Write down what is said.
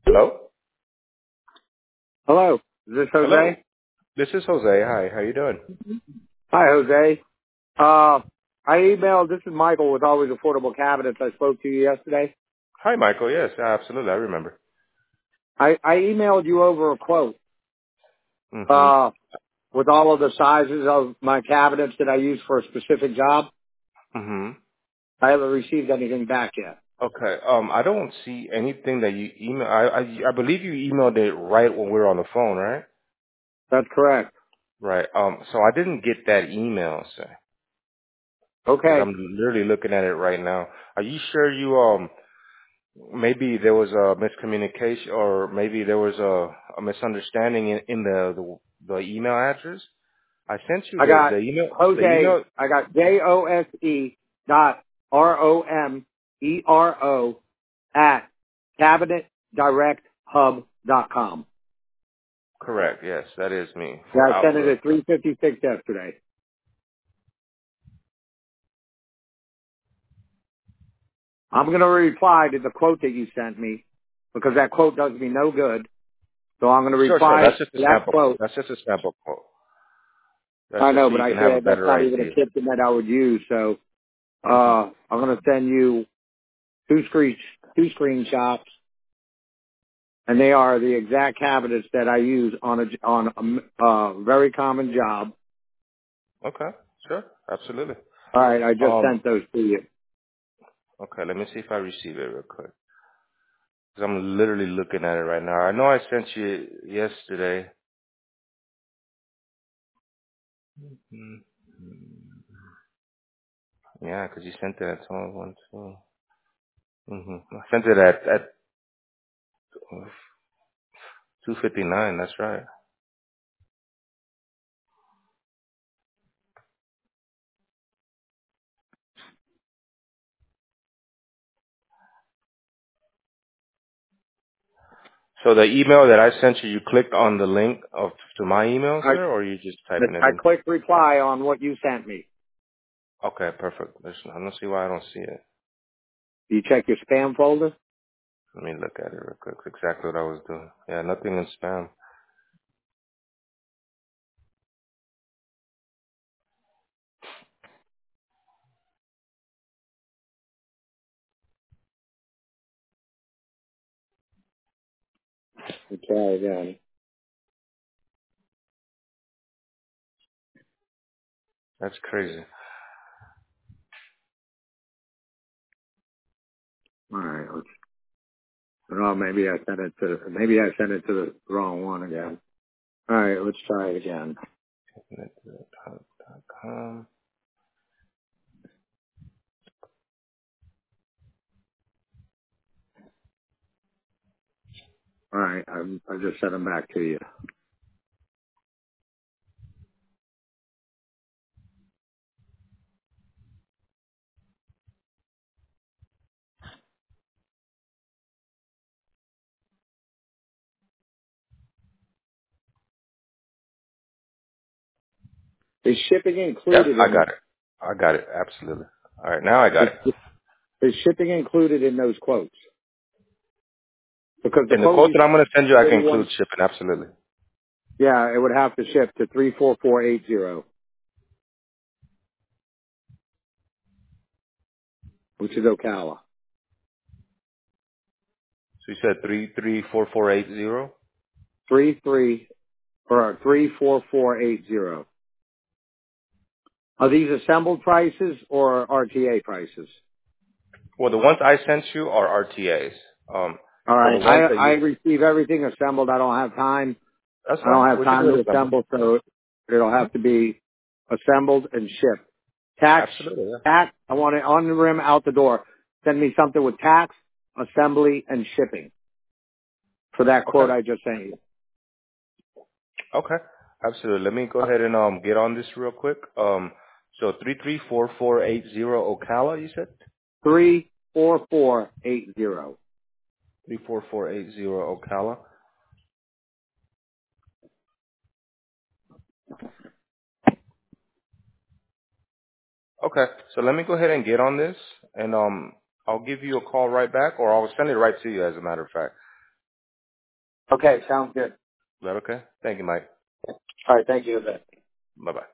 Hello? Hello, is this Hello. Jose? This is Jose. Hi, how you doing? Hi, Jose. I emailed, this is Michael with Always Affordable Cabinets. I spoke to you yesterday. Hi, Michael. Yes, absolutely. I remember. I emailed you over a quote, Mm-hmm. with all of the sizes of my cabinets that I use for a specific job. Mm-hmm. I haven't received anything back yet. Okay. I don't see anything that you email. I believe you emailed it right when we were on the phone, right? That's correct. Right. So I didn't get that email, sir, because Okay. I'm literally looking at it right now. Are you sure you maybe there was a miscommunication or maybe there was a misunderstanding in the email address? I sent you I the got email. The Jose, email. I got JOSE dot ROMERO at cabinetdirecthub.com. Correct. Yes, that is me Yeah, for I sent it Outlook. at 3:56 yesterday. I'm going to reply to the quote that you sent me because that quote does me no good. So I'm going to Sure, sure. reply That's just a to that sample. quote. That's just a sample quote. That's I just know, so but you I can have a said that's better not even a idea. kitchen that I would use. So Hmm. I'm going to send you two screenshots, and they are the exact cabinets that I use on a very common job. Okay. Sure. Absolutely. All right, I just Um. sent those to you. Okay. Let me see if I receive it real quick. Cause I'm literally looking at it right now. I know I sent you yesterday. Hmm. Yeah, cause you sent it at 12:12. Mm-hmm. I sent it at 2:59. That's right. So the email that I sent you, you clicked on the link to my email, I sir, or you just typing it I in? clicked reply on what you sent me. Okay, perfect. I don't see why I don't see it. Do you check your spam folder? Let me look at it real quick. Exactly what I was doing. Yeah, nothing in spam. Okay, again. That's crazy. All right. Oh, maybe I sent it to the wrong one again. All right, let's try it again. Net.com. All right, I just sent them back to you. Is shipping Yep, included I in got it. I got it. Absolutely. All right, now I got is, it. is shipping included in those quotes? Because the In the quote quote you that I'm going to send you, I can include 31, shipping. Absolutely. yeah, it would have to ship to 34480, which is Ocala. So you said 334480. 34480. Are these assembled prices or RTA prices? Well, the ones I sent you are RTAs. All So the right, ones that I you, receive everything assembled. I don't have time. that's I fine. don't have We can time do to it assembled. assemble, so it'll have to be assembled and shipped. Tax, Absolutely. Yeah. I want it on the rim, out the door. Send me something with tax, assembly, and shipping for that quote Okay. I just sent you. Okay. Absolutely. Let me go ahead and get on this real quick. So 334480 Ocala, you said? 34480. 34480 Ocala. Okay. So let me go ahead and get on this, and I'll give you a call right back, or I'll send it right to you, as a matter of fact. Okay, sounds good. Is that okay? Thank you, Mike. All right, thank you. Bye bye.